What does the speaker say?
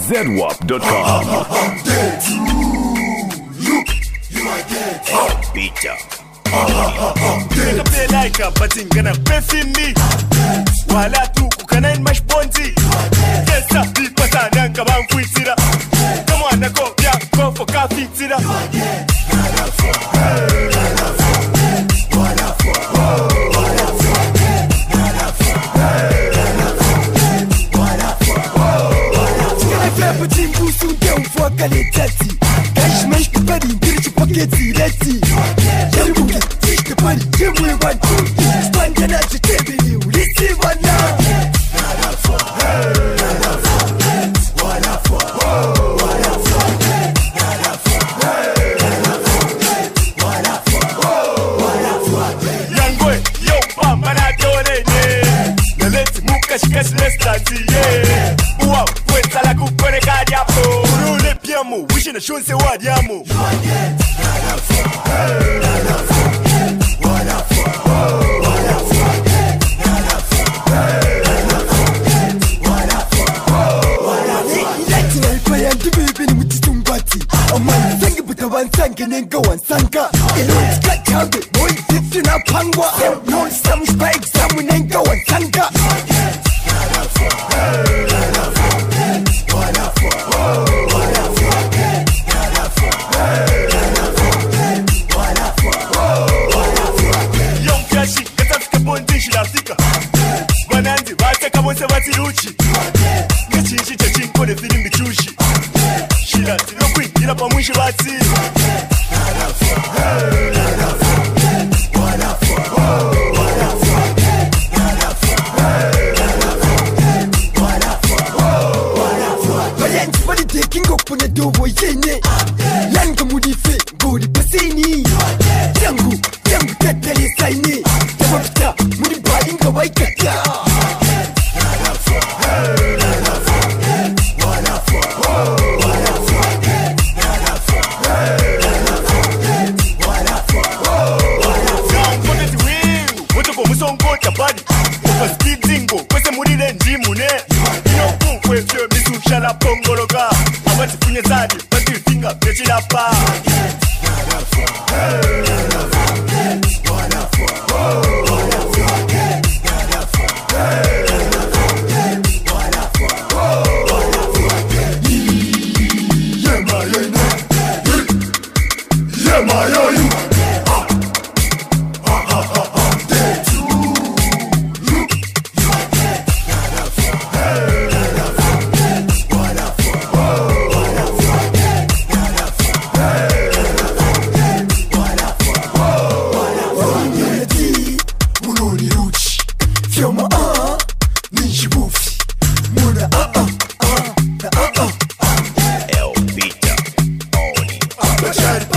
ZWAP.com. I'm dead to you. You are dead. Peter. I'm dead. Nigga play like a batting gonna pay me. Wala tu kukana in mash bonzi. Yes sir, the pata nanka bang fuitira. Come on, na go ya go for coffee tira. Qualitati, cash mesh te pari, dirci pacchetti retti. Yam buke, fish te pari, jemwe watu. Spandana te tebili, ulisi wana. Yangwe, yo bamba na dole ne. Naleti mukashi kashi lestanti ye. Uwa, kweta la kupone kadi hapo. Urule piamu, wishi na shunse wadi yamu. Lati na ikwaya ndibibi ni mutitumbati. Omani sangi buta wansange nenga wansanka. Eloni skachabe, boy sisi na pangwa. Non sam shpa examu nenga wansanka. Bananzi bateka bose batiruchi Gachinshi chachinkone filimbi chushi Shira tino kwingira pamwishi bati Bayanzi bali taking up on the dobo yene. Langa mudife, gori pasini. Yangu tatali saini. Tabapita, mudi balinga waikata. Over speed zingo, kwese murire njimune Ino kunkwe fyo misu shala pongoloka Awati funye zadi, bati finga pechi la pa Bashari